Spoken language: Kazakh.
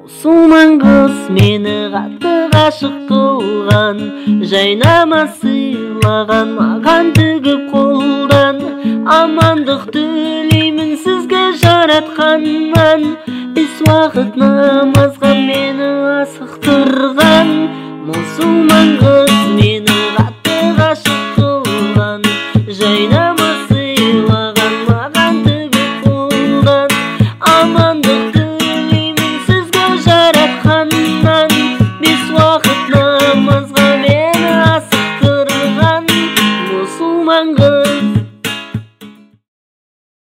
Мұсылман қыз мені қатты ғашық қылған, жайнама сыйлаған маған тігіп қолдан. Амандық тілеймін сізге жаратқаннан, бес уақыт намазға мені асықтырған. Мұсылман қыз